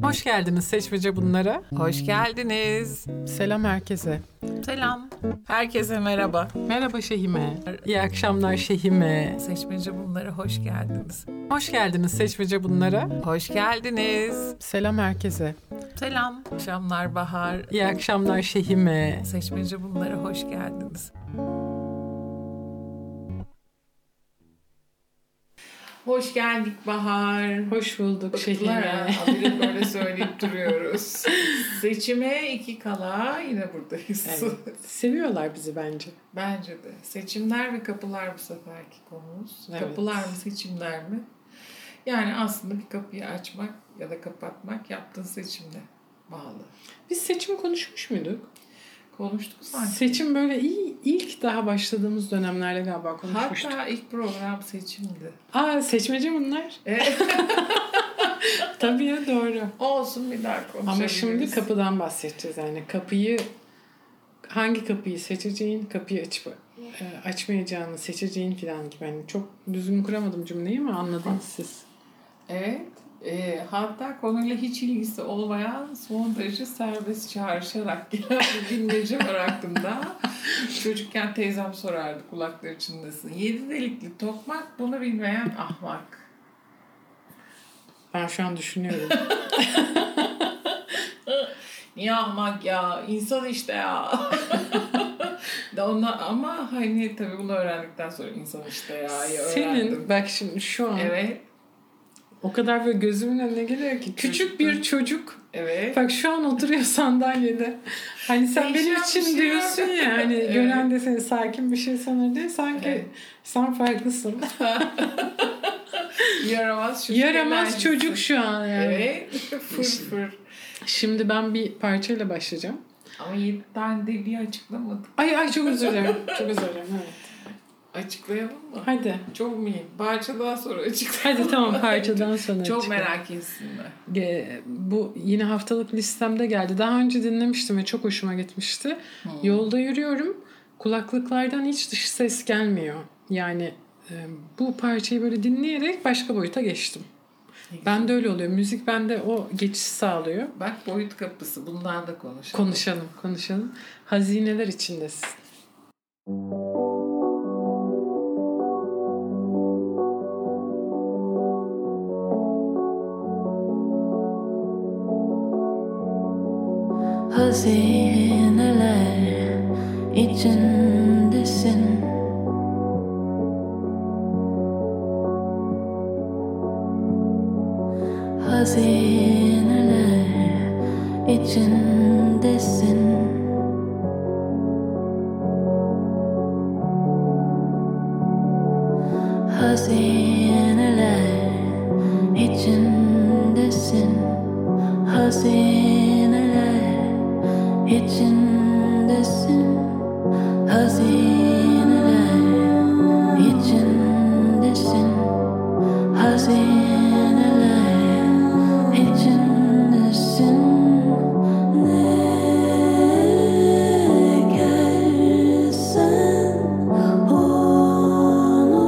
Hoş geldiniz Seçmece Bunlara. Hoş geldiniz. Selam herkese. Selam. Herkese merhaba. Merhaba Şehime. İyi akşamlar Şehime. Seçmece Bunlara hoş geldiniz. Hoş geldiniz Seçmece Bunlara. Hoş geldiniz. Selam herkese. Selam. Akşamlar Bahar. İyi akşamlar Şehime. Seçmece Bunlara hoş geldiniz. Hoş geldik Bahar. Hoş bulduk Şehime. Habire böyle söyleyip duruyoruz. Seçime 2 kala yine buradayız. Evet. Seviyorlar bizi bence. Bence de. Seçimler ve kapılar bu seferki konumuz. Evet. Kapılar mı seçimler mi? Yani aslında bir kapıyı açmak ya da kapatmak yaptığın seçimle bağlı. Biz seçim konuşmuş muyduk? Konuştuk sanki. Seçim böyle ilk daha başladığımız dönemlerde galiba konuşmuştuk. Hatta ilk program seçimdi. Seçmece bunlar. Tabii ya, doğru. Olsun, bir daha konuşabiliriz. Ama şimdi kapıdan bahsedeceğiz. Yani hangi kapıyı seçeceğin, kapıyı açmayacağını seçeceğin falan gibi. Yani çok düzgün kuramadım cümleyi ama anladınız siz. Evet. Hatta konuyla hiç ilgisi olmayan son derece serbest çağrışarak gelen bir bilmece var aklımda. Çocukken teyzem sorardı, kulakları çınlasın. 7 delikli tokmak, bunu bilmeyen ahmak. Ben şu an düşünüyorum. Niye ahmak ya? İnsan işte ya. Ama hani tabii bunu öğrendikten sonra insan işte ya öğrendim. Senin bak şimdi şu an. Evet. O kadar böyle gözümün önüne geliyor ki. Küçük bir çocuk. Evet. Bak şu an oturuyor sandalyede. Hani sen benim için diyorsun ya. Hani evet. Gören de seni sakin bir şey sanır diye. Sanki sen farklısın. Yaramaz çocuk şu an yani. Evet. Fır. Şimdi ben bir parçayla başlayacağım. Ama 7 tane deliği açıklamadık. Ay çok özür dilerim. Çok özür dilerim, evet. Açıklayalım mı? Hadi. Çok mühim. Parçadan sonra açıklayalım. Hadi tamam, parçadan sonra çok merak etsinler. Bu yine haftalık listemde geldi. Daha önce dinlemiştim ve çok hoşuma gitmişti. Yolda yürüyorum. Kulaklıklardan hiç dış ses gelmiyor. Yani bu parçayı böyle dinleyerek başka boyuta geçtim. Ben de öyle oluyor. Müzik bende o geçişi sağlıyor. Bak, boyut kapısı. Bundan da konuşalım. Konuşalım. Hazineler içindesin. Hazineler içindesin. Hazineler içindesin. Hazineler içindesin. Hazineler içindesin. Hazineler içindesin. Hazineler içindesin. Ne gelsen onu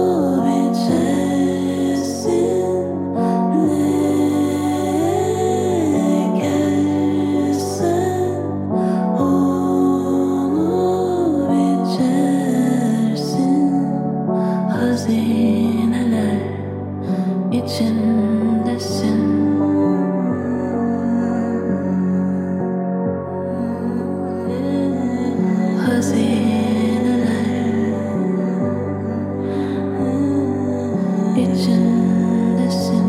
biçersin. Ne gelsen onu biçersin. Hazineler içindesin. Hazineler içindesin.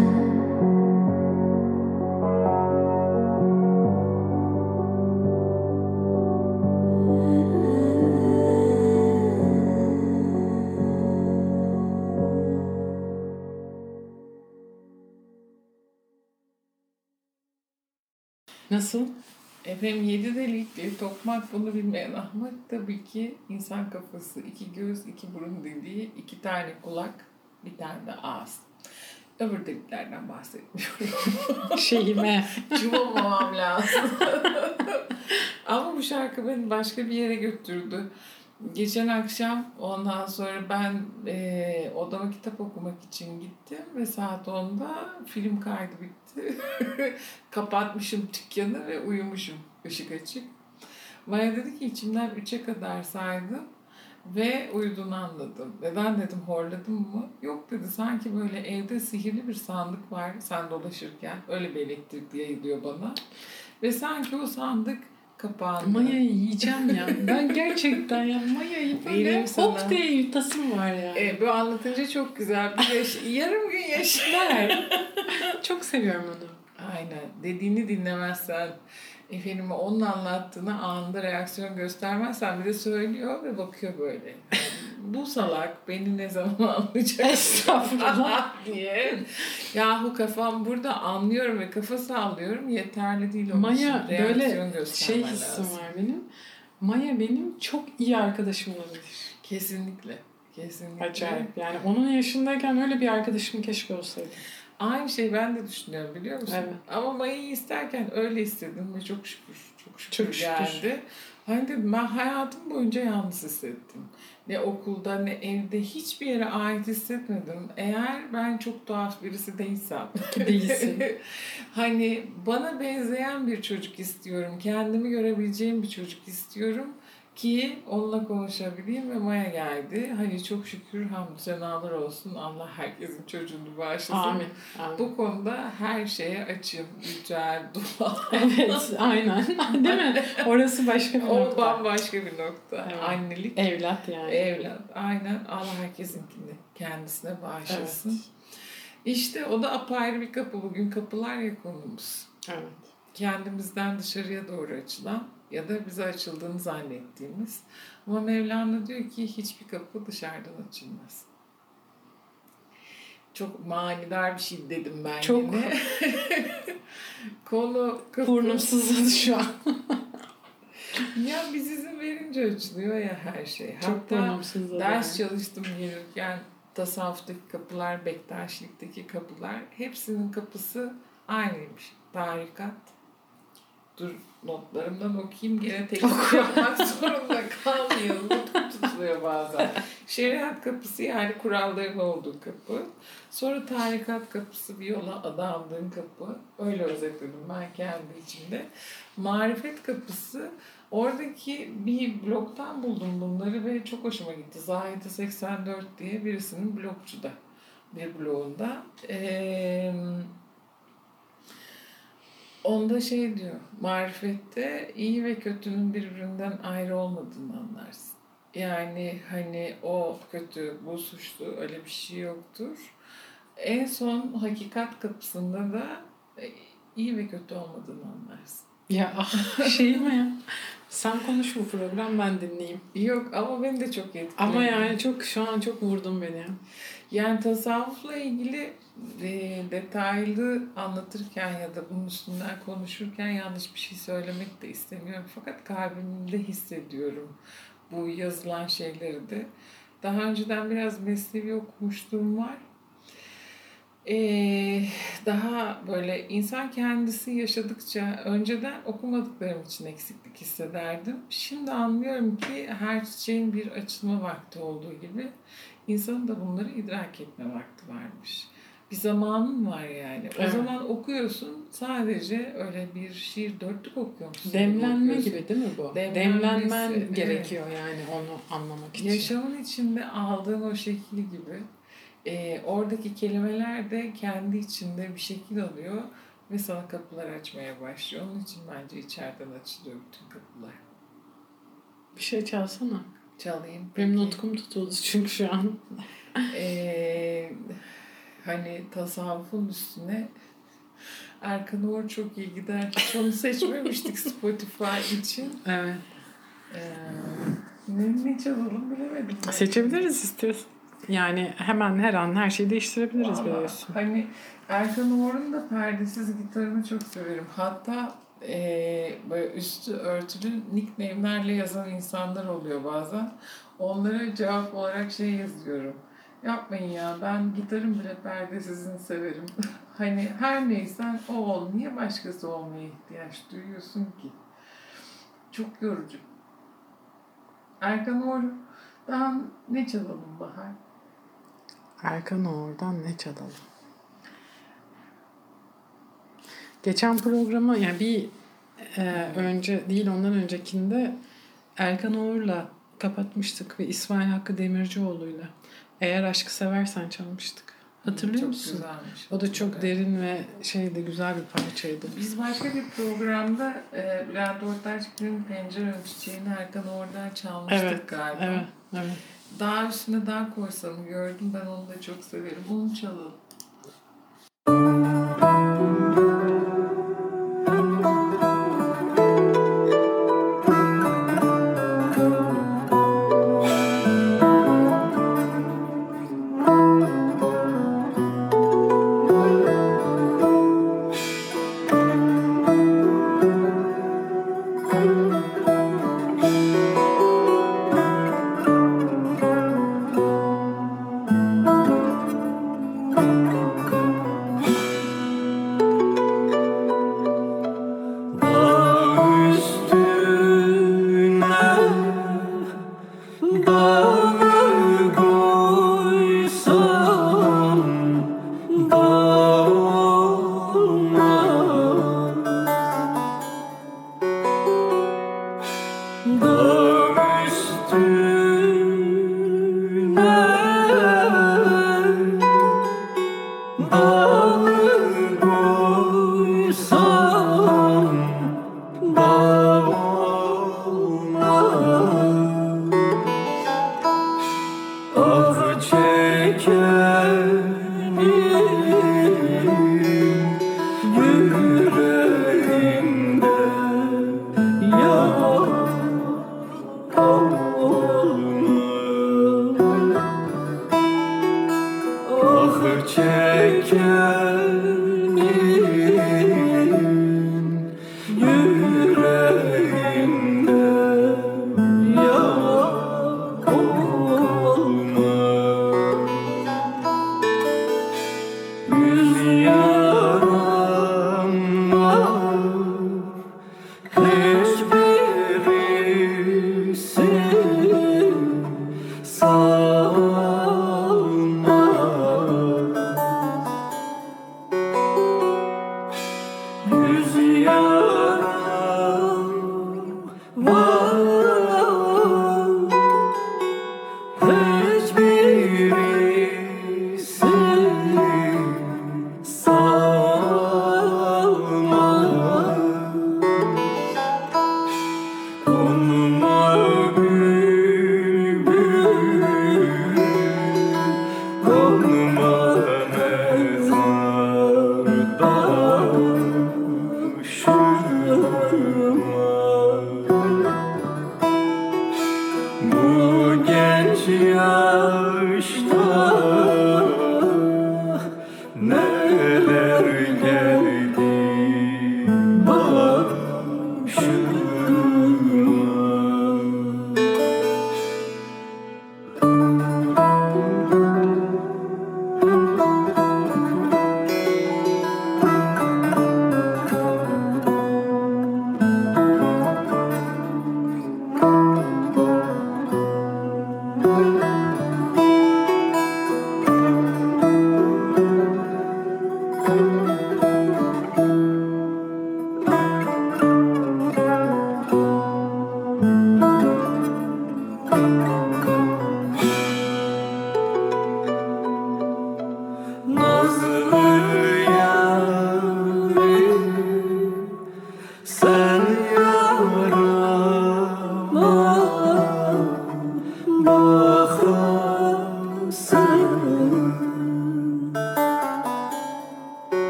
Nasıl? Efendim, 7 delikli tokmak, bunu bilmeyen ahmak, tabii ki insan kafası. 2 göz, 2 burun deliği, 2 tane kulak, bir tane de ağız. Öbür deliklerden bahsetmiyorum. Şeyime. Cıvamamam lazım. Ama bu şarkı beni başka bir yere götürdü. Geçen akşam ondan sonra ben odama kitap okumak için gittim ve saat 10'da film kaydı bitti. Kapatmışım dükkanı ve uyumuşum ışık açık. Maya dedi ki içimden 3'e kadar saydım ve uyuduğunu anladım. Neden dedim, horladım mı? Yok dedi, sanki böyle evde sihirli bir sandık var sen dolaşırken. Öyle bir elektrik yayılıyor bana. Ve sanki o sandık kapandı. Maya'yı yiyeceğim ya. Ben gerçekten ya Maya'yı böyle Vereyim sana. hop diye yutasım var ya. Bu anlatınca çok güzel. Yarım gün yaşlar. Çok seviyorum onu. Aynen. Dediğini dinlemezsen, efendim onun anlattığını anında reaksiyon göstermezsen bir de söylüyor ve bakıyor böyle. Yani, bu salak beni ne zaman anlayacak? Estağfurullah. diye. Yahu kafam burada, anlıyorum ve kafa sallıyorum. Yeterli değil onun için. Maya Reaksiyon böyle göstermen hissim lazım. var benim. Maya benim çok iyi arkadaşım olabilir. Kesinlikle. Kesinlikle. Acayip. Yani onun yaşındayken öyle bir arkadaşım keşke olsaydı. Aynı şeyi ben de düşünüyorum, biliyor musun? Evet. Ama Maya'yı isterken öyle istedim ve çok şükür. Çok şükür, Çok şükür. geldi. Hani dedim, ben hayatım boyunca yalnız hissettim. Ne okulda ne evde hiçbir yere ait hissetmedim. Eğer ben çok tuhaf birisi değilsem. Ki değilsin. Hani bana benzeyen bir çocuk istiyorum. Kendimi görebileceğim bir çocuk istiyorum ki onunla konuşabileyim ve Maya geldi. Hani çok şükür, hamdü senalar olsun. Allah herkesin çocuğunu bağışlasın. Amin. Amin. Bu konuda her şeye açım. Ritüel, dua. Evet, aynen. Değil mi? Orası başka bir O nokta. bambaşka bir nokta. Evet. Annelik, Evlat yani. evlat. Aynen. Allah herkesinkini kendisine bağışlasın. İşte o da apayrı bir kapı. Bugün kapılar ya konumuz. Evet. Kendimizden dışarıya doğru açılan ya da bize açıldığını zannettiğimiz. Ama Mevlana diyor ki hiçbir kapı dışarıdan açılmaz. Çok manidar bir şey dedim ben Çok. yine. Konu kapı. Burnum sızladı şu an. Ya biz izin verince açılıyor ya her şey. Çok Hatta burnum sızladı. ders çalıştım gelirken tasavvuftaki kapılar, Bektaşilik'teki kapılar hepsinin kapısı aynıymış. Tarikat. Dur notlarımdan okuyayım, gene teknik yapmak zorunda kalmayalım. Notum tutuluyor bazen. Şeriat kapısı, yani kuralların olduğu kapı. Sonra tarikat kapısı, bir yola adandığın kapı. Öyle özetledim ben kendi içimde. Marifet kapısı, oradaki bir blogdan buldum bunları ve çok hoşuma gitti. Zahide 84 diye birisinin blogcuda bir blogunda. Onda şey diyor, marifette iyi ve kötünün birbirinden ayrı olmadığını anlarsın. Yani hani o kötü, bu suçlu, öyle bir şey yoktur. En son hakikat kapısında da iyi ve kötü olmadığını anlarsın. Ya şey mi ya? Sen konuş bu program, ben dinleyeyim. Yok ama beni de çok etkiledi. Ama yani şu an çok vurdun beni ya. Yani tasavvufla ilgili detaylı anlatırken ya da bunun üstünden konuşurken yanlış bir şey söylemek de istemiyorum. Fakat kalbimde hissediyorum bu yazılan şeyleri de. Daha önceden biraz mesnevi okumuşluğum var. Daha böyle insan kendisi yaşadıkça önceden okumadıklarım için eksiklik hissederdim. Şimdi anlıyorum ki her çiçeğin bir açılma vakti olduğu gibi insanın da bunları idrak etme vakti varmış. Bir zamanın var yani. O Evet. zaman okuyorsun, sadece öyle bir şiir dörtlük okuyormuşsun. Demlenme okuyorsun. gibi değil mi bu? Demlenmesi, Demlenmen evet. gerekiyor yani onu anlamak için. Yaşamın içinde aldığın o şekil gibi oradaki kelimeler de kendi içinde bir şekil alıyor ve sana kapılar açmaya başlıyor. Onun için bence içeriden açılıyor bütün kapılar. Bir şey çalsana. Çalayım. Benim peki. nutkum tutuldu çünkü şu an. Hani tasavvufun üstüne Erkan Oğur çok iyi gider. Hiç onu seçmemiştik Spotify için. Evet. Ne çalalım bilemedim. Seçebiliriz istiyorsan. Yani hemen her an her şeyi değiştirebiliriz Ama biliyorsun. hani Erkan Oğur'un da perdesiz gitarını çok severim. Hatta böyle üstü örtülü nickname'lerle yazan insanlar oluyor bazen. Onlara cevap olarak şey yazıyorum. Yapmayın ya, ben gitarın bile perdesizini severim. Hani her neysen o ol. Niye başkası olmaya ihtiyaç duyuyorsun ki? Çok yorucu. Erkan Oğur'dan ne çalalım Bahar? Erkan Oğur'dan ne çalalım? Geçen programı yani bir önce değil ondan öncekinde Erkan Oğur'la kapatmıştık ve İsmail Hakkı Demircioğlu'yla Eğer Aşkı Seversen çalmıştık. Hatırlıyor Çok musun? güzelmiş. O da çok derin ve güzel bir parçaydı. Biz başka bir programda Bülent Ortaçgil'in Pencere Ön Çiçeğini Erkan Oğur'dan çalmıştık galiba. Evet. Daha üstüne daha koysanı gördüm. Ben onu da çok severim. Onu çalalım.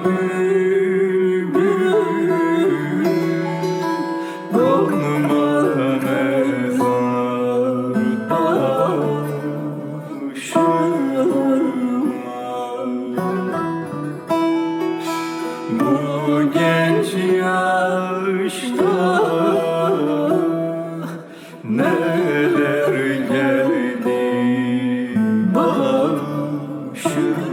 Bu genç yaşta neler geldi başıma.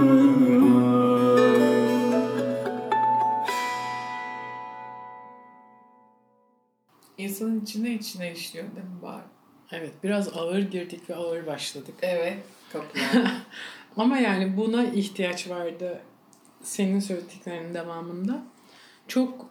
İnsanın içine işliyor değil mi bari? Evet, biraz ağır girdik ve ağır başladık. Evet. Kapılar. Ama yani buna ihtiyaç vardı senin söylediklerinin devamında. Çok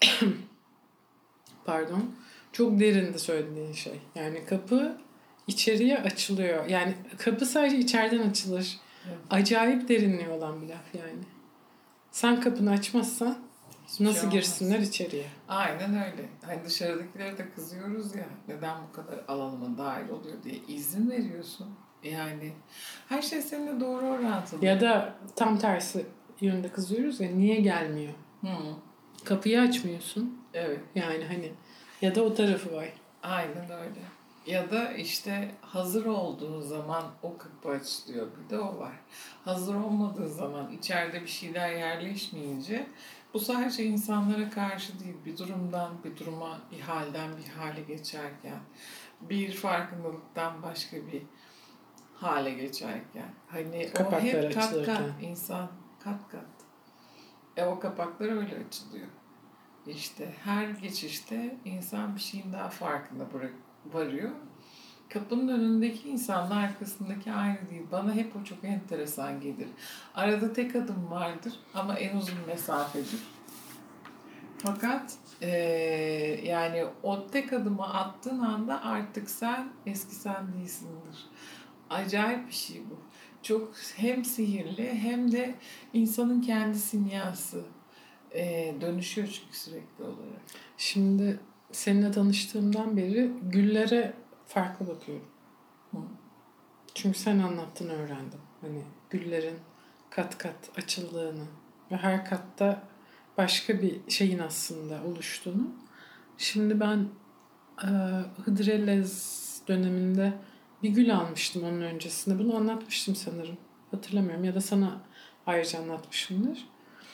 pardon, çok derindi söylediğin şey. Yani kapı içeriye açılıyor. Yani kapı sadece içeriden açılır. Evet. Acayip derinliği olan bir laf yani. Sen kapını açmazsan Hiçbir nasıl şey girsinler olmaz. içeriye? Aynen öyle. Hani dışarıdakilere de kızıyoruz ya. Neden bu kadar alanıma dahil oluyor diye. İzin veriyorsun. Yani her şey seninle doğru orantılı. Ya da tam tersi yönde kızıyoruz ya, niye gelmiyor? Hı. Kapıyı açmıyorsun. Evet. Yani hani ya da o tarafı var. Aynen öyle. Ya da işte hazır olduğun zaman o kapı açılıyor. Bir de o var. Hazır olmadığı zaman içeride bir şeyler yerleşmeyince bu sadece insanlara karşı değil, bir durumdan bir duruma, bir halden bir hale geçerken, bir farkındalıktan başka bir hale geçerken. Hani o Kapaklar hep kat kat açılırken. insan kat kat. O kapaklar öyle açılıyor. İşte her geçişte insan bir şeyin daha farkına varıyor. Kapının önündeki insanla arkasındaki aynı değil. Bana hep o çok enteresan gelir. Arada tek adım vardır ama en uzun mesafedir. Fakat yani o tek adımı attığın anda artık sen eski sen değilsindir. Acayip bir şey bu. Çok hem sihirli hem de insanın kendi simyası. Dönüşüyor çünkü sürekli olarak. Şimdi seninle tanıştığımdan beri güllere farklı bakıyorum. Hı. Çünkü sen anlattın, öğrendim. Hani güllerin kat kat açıldığını ve her katta başka bir şeyin aslında oluştuğunu. Şimdi ben e, Hıdrellez döneminde bir gül almıştım onun öncesinde. Bunu anlatmıştım sanırım. Hatırlamıyorum ya da sana ayrıca anlatmışımdır.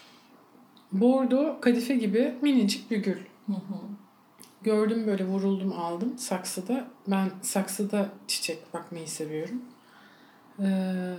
Bordo kadife gibi minicik bir gül. Hı hı. Gördüm, böyle vuruldum, aldım saksıda. Ben saksıda çiçek bakmayı seviyorum. Ee,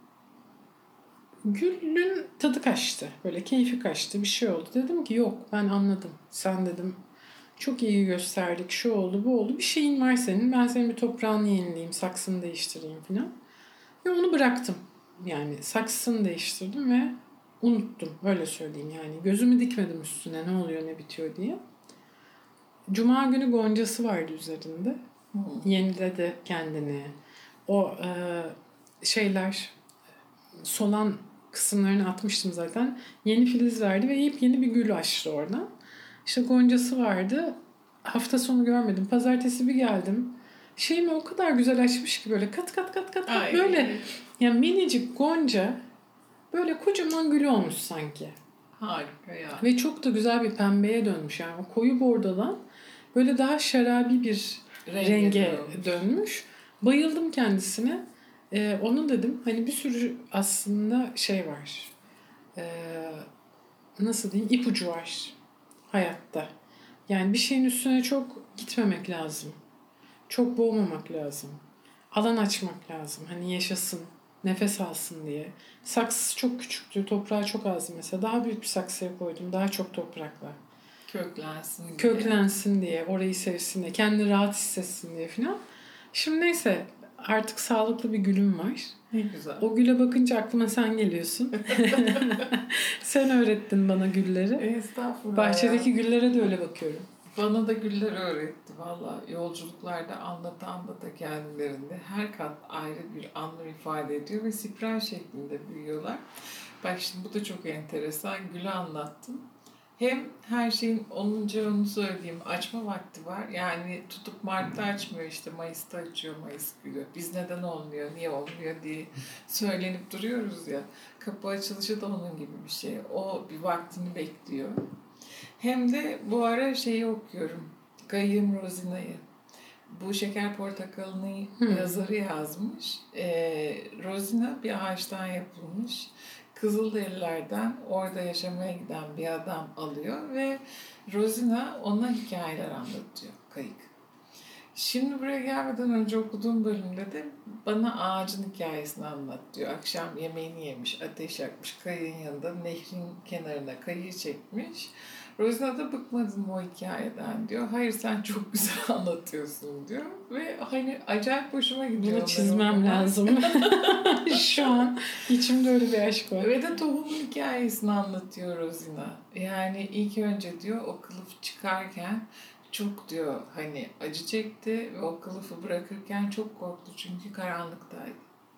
Gülün tadı kaçtı. Böyle keyfi kaçtı. Bir şey oldu. Dedim ki yok, ben anladım. Sen dedim çok iyi gösterdik. Şu oldu, bu oldu. Bir şeyin var senin. Ben senin bir toprağını yenileyim. Saksını değiştireyim falan. Ve onu bıraktım. Yani saksını değiştirdim ve unuttum. Öyle söyleyeyim yani. Gözümü dikmedim üstüne ne oluyor ne bitiyor diye. Cuma günü goncası vardı üzerinde. Hı. Yeniledi kendini. O şeyler, solan kısımlarını atmıştım zaten. Yeni filiz verdi ve yepyeni bir gül açtı oradan. İşte goncası vardı. Hafta sonu görmedim. Pazartesi bir geldim. Şeyimi o kadar güzel açmış ki böyle kat kat kat kat kat Ay. böyle. Yani minicik gonca böyle kocaman gül olmuş sanki. Harika ya. Ve çok da güzel bir pembeye dönmüş. Yani o koyu bordodan böyle daha şarabi bir renge dönmüş. Bayıldım kendisine. Onu dedim. Hani bir sürü aslında şey var. Nasıl diyeyim? İpucu var hayatta. Yani bir şeyin üstüne çok gitmemek lazım. Çok boğmamak lazım. Alan açmak lazım. Hani yaşasın, nefes alsın diye. Saksısı çok küçüktü, toprağı çok azdı mesela. Daha büyük bir saksıya koydum, daha çok toprakla. Köklensin diye. Köklensin diye, orayı sevsin diye, kendini rahat hissetsin diye falan. Şimdi neyse, artık sağlıklı bir gülüm var. Ne güzel. O güle bakınca aklıma sen geliyorsun. Sen öğrettin bana gülleri. Estağfurullah Bahçedeki ya. güllere de öyle bakıyorum. Bana da güller öğretti valla. Yolculuklarda anlata kendilerinde her kat ayrı bir anlam ifade ediyor ve spiral şeklinde büyüyorlar. Bak şimdi bu da çok enteresan. Gülü anlattın. Hem her şeyin 10. söyleyeyim, açma vakti var. Yani tutup Mart'ta açmıyor, işte Mayıs'ta açıyor, Mayıs gülü. Biz neden olmuyor, niye olmuyor diye söylenip duruyoruz ya. Kapı açılışı da onun gibi bir şey. O bir vaktini bekliyor. Hem de bu ara şeyi okuyorum. Gayım Rosina'yı. Bu Şeker Portakalı'nın yazarı yazmış. Rosina bir ağaçtan yapılmış. Kızılderililerden orada yaşamaya giden bir adam alıyor ve Rosina ona hikayeler anlatıyor. Kayık. Şimdi buraya gelmeden önce okuduğum bölümde de bana ağacın hikayesini anlat diyor. Akşam yemeğini yemiş, ateş yakmış, kayığın yanında nehrin kenarına kayığı çekmiş. Rosina da bıkmadın o hikayeden diyor. Hayır, sen çok güzel anlatıyorsun diyor. Ve hani acayip hoşuma gidiyor. Bunu çizmem lazım. Şu an içimde öyle bir aşk var. Ve de tohumun hikayesini anlatıyor Rosina. Yani ilk önce diyor o kılıf çıkarken çok diyor hani acı çekti ve o kılıfı bırakırken çok korktu çünkü karanlıktaydı.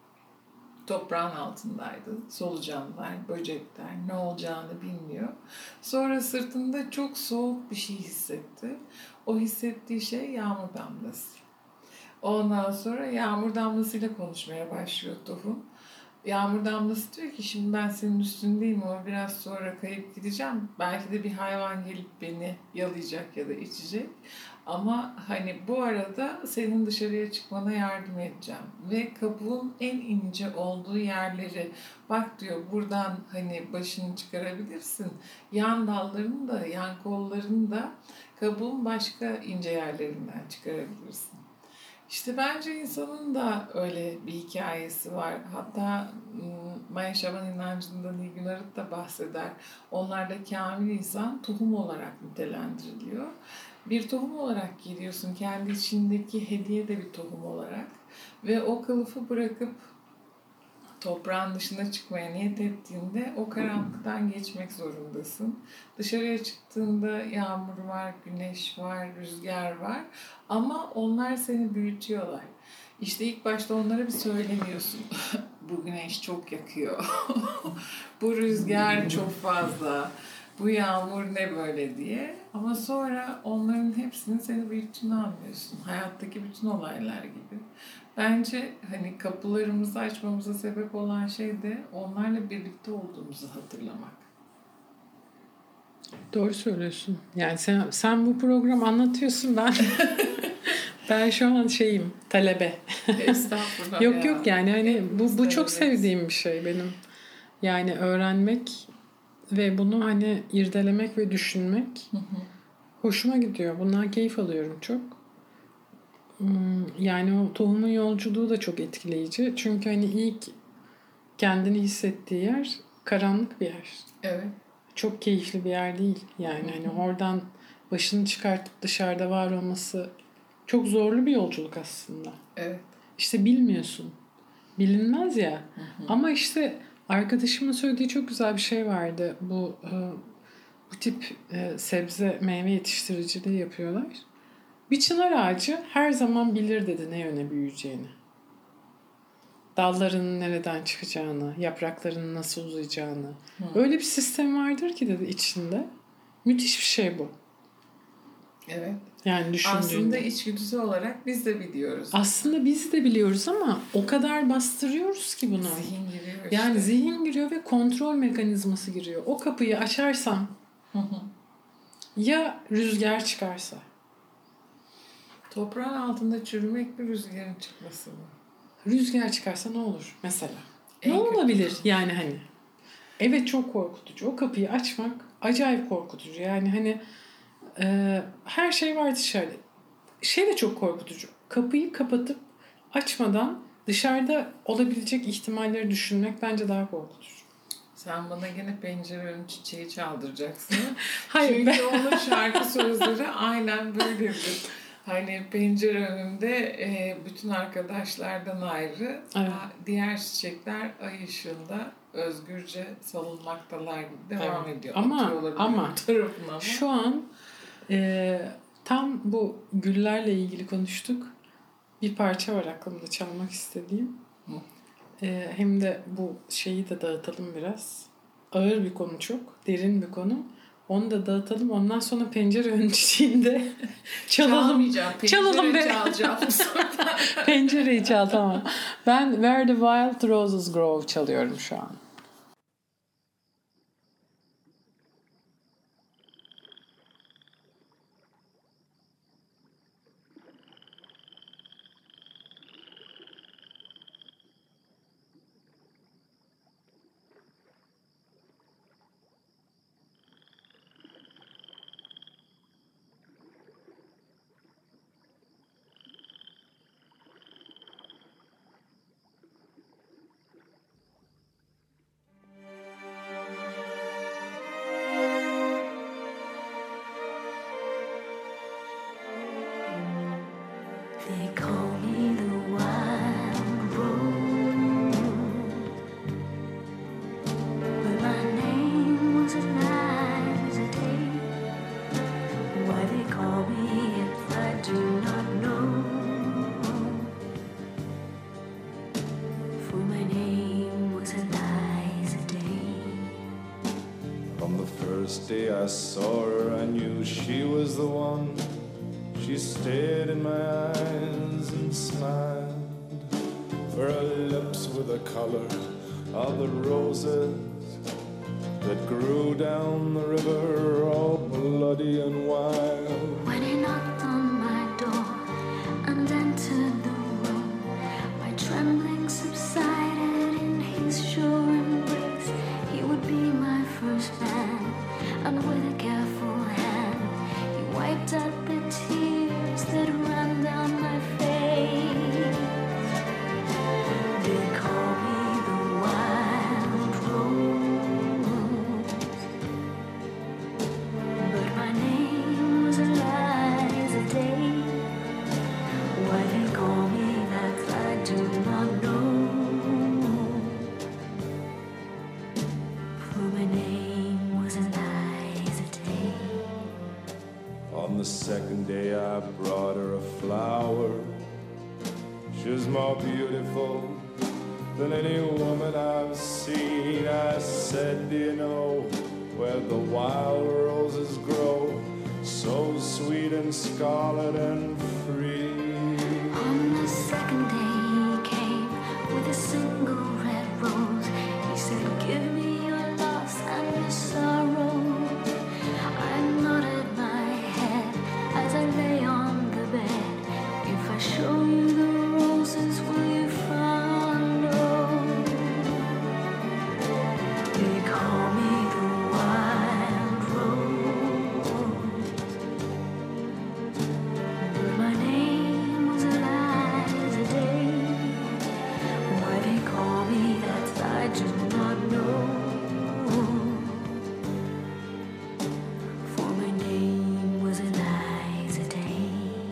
Toprağın altındaydı. Solucanlar, böcekler, ne olacağını bilmiyor. Sonra sırtında çok soğuk bir şey hissetti. O hissettiği şey yağmur damlası. Ondan sonra yağmur damlasıyla konuşmaya başlıyor tohum. Yağmur damlası diyor ki şimdi ben senin üstündeyim ama biraz sonra kayıp gideceğim. Belki de bir hayvan gelip beni yalayacak ya da içecek. Ama hani bu arada senin dışarıya çıkmana yardım edeceğim. Ve kabuğun en ince olduğu yerleri bak diyor buradan hani başını çıkarabilirsin. Yan dallarını da yan kollarını da kabuğun başka ince yerlerinden çıkarabilirsin. İşte bence insanın da öyle bir hikayesi var. Hatta Maya Şaban inancında Nilgün Arıt da bahseder. Onlarda kamil insan tohum olarak nitelendiriliyor. Bir tohum olarak geliyorsun. Kendi içindeki hediye de bir tohum olarak. Ve o kılıfı bırakıp toprağın dışına çıkmaya niyet ettiğinde o karanlıktan geçmek zorundasın. Dışarıya çıktığında yağmur var, güneş var, rüzgar var ama onlar seni büyütüyorlar. İşte ilk başta onlara bir söylemiyorsun. Bu güneş çok yakıyor. Bu rüzgar çok fazla. Bu yağmur ne böyle diye. Ama sonra onların hepsinin seni büyüttüğünü anlıyorsun. Hayattaki bütün olaylar gibi. Bence hani kapılarımızı açmamıza sebep olan şey de onlarla birlikte olduğumuzu hatırlamak. Doğru söylüyorsun. Yani sen bu programı anlatıyorsun, ben şu an şeyim, talebe. Estağfurullah. Yok yani hani Hepimiz bu çok talebeyiz. sevdiğim bir şey benim. Yani öğrenmek ve bunu hani irdelemek ve düşünmek hoşuma gidiyor. Bundan keyif alıyorum çok. Yani o tohumun yolculuğu da çok etkileyici. Çünkü hani ilk kendini hissettiği yer karanlık bir yer. Evet. Çok keyifli bir yer değil. Yani hani oradan başını çıkartıp dışarıda var olması çok zorlu bir yolculuk aslında. Evet. İşte bilmiyorsun. Bilinmez ya. Ama işte arkadaşımın söylediği çok güzel bir şey vardı. Bu tip sebze meyve yetiştiriciliği yapıyorlar. Bir çınar ağacı her zaman bilir dedi ne yöne büyüyeceğini. Dallarının nereden çıkacağını, yapraklarının nasıl uzayacağını. Öyle bir sistem vardır ki dedi içinde. Müthiş bir şey bu. Evet. Yani düşündüğünde. Aslında içgüdüsü olarak biz de biliyoruz. Aslında biz de biliyoruz ama o kadar bastırıyoruz ki bunu. Zihin giriyor işte. Yani zihin giriyor ve kontrol mekanizması giriyor. O kapıyı açarsam ya rüzgar çıkarsa? Toprağın altında çürümek bir rüzgarın çıkması mı? Rüzgar çıkarsa ne olur mesela? En Ne kötü. olabilir yani hani? Evet çok korkutucu. O kapıyı açmak acayip korkutucu. Yani hani her şey var dışarıda. Şey de çok korkutucu. Kapıyı kapatıp açmadan dışarıda olabilecek ihtimalleri düşünmek bence daha korkutucu. Sen bana gene pencere önü çiçeği çaldıracaksın. Hayır, Çünkü onun şarkı sözleri aynen böyledir. Hani pencere önünde bütün arkadaşlardan ayrı Evet. diğer çiçekler ay ışığında özgürce salınmaktalar gibi devam ediyor. Ama Atıyorlar tarafına ama. şu an tam bu güllerle ilgili konuştuk. Bir parça var aklımda çalmak istediğim. Hem de bu şeyi de dağıtalım biraz. Ağır bir konu çok, derin bir konu. Onu da dağıtalım. Ondan sonra pencere önçliğinde çalalım. Çalmayacağım. Çalalım be. Çalacağım. Pencereyi çal, tamam. Ben Where the Wild Roses Grow çalıyorum şu an. They call me the wild rose, but my name was alive as a day. Why they call me if I do not know, for my name was Eliza Day. From the first day I saw her, I knew she was the one. She stared in my eyes and smiled. Her lips were the color of the roses that grew down the river, all bloody and wild. When he knocked on my door and entered the room, my trembling subsided in his sure embrace. He would be my first man, and with a careful hand, he wiped out the tears that ran down my face. They call me the wild rose, but my name was Eliza Day. Why they call me that I do not know, for my name was Eliza Day. On the second day I brought her a flower. She was more beautiful than any woman I've seen. I said, do you know where the wild roses grow, so sweet and scarlet and free? On the second day he came with a single red rose. He said, give me your loss and your sorrow. I nodded my head as I lay on the bed. If I show you the roses, will you follow? They call me the wild rose, but my name was Eliza Day. Why they call me that I do not know, for my name was Eliza Day.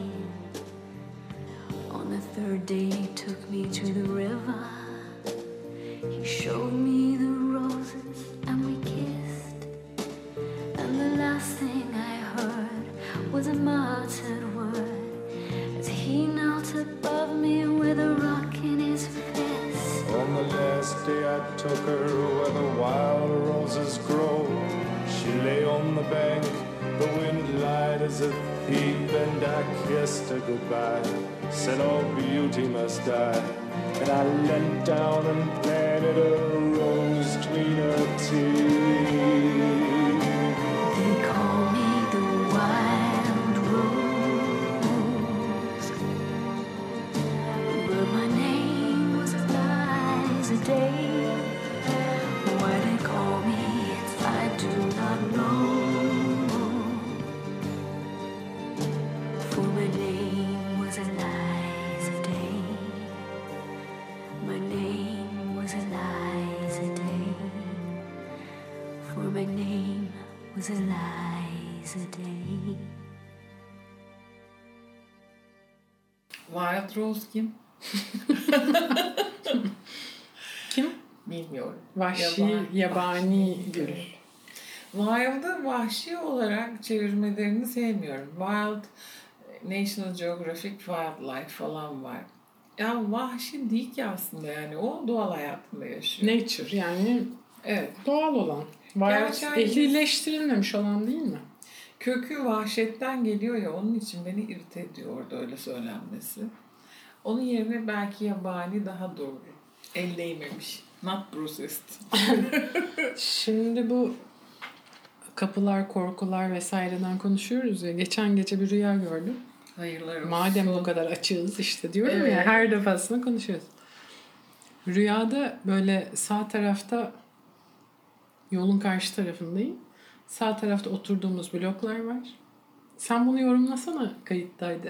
On the third day he took me to the river. He showed me the roses and we kissed. And the last thing I heard was a muttered word as he knelt above me with a rock in his fist. On the last day I took her where the wild roses grow. She lay on the bank, the wind lied as a thief, and I kissed her goodbye, said all beauty must die. And I leant down and planted a rose between her teeth. They call me the wild rose, but my name was Eliza Day. Why they call me if I do not know, for my name was Eliza Day. My name was Eliza Day, for my name was Eliza Day. Wild Rose kim? Kim? Bilmiyorum. Vahşi, yabani gül. Wild'ı vahşi olarak çevirmelerini sevmiyorum. Wild, National Geographic Wildlife falan var. Ya vahşi değil ki aslında, yani o doğal hayatında yaşıyor. Nature, yani Evet. doğal olan. Gerçi ehlileştirilmemiş olan değil mi? Kökü vahşetten geliyor ya, onun için beni irite ediyor orada öyle söylenmesi. Onun yerine belki yabani daha doğru. El değmemiş. Not processed. Şimdi bu kapılar, korkular vesaireden konuşuyoruz ya. Geçen gece bir rüya gördüm. Hayırlar olsun. Madem bu kadar açığız işte diyorum ya, Evet. her defasında konuşuyoruz. Rüyada böyle sağ tarafta, yolun karşı tarafındayım. Sağ tarafta oturduğumuz bloklar var. Sen bunu yorumlasana kayıttaydı.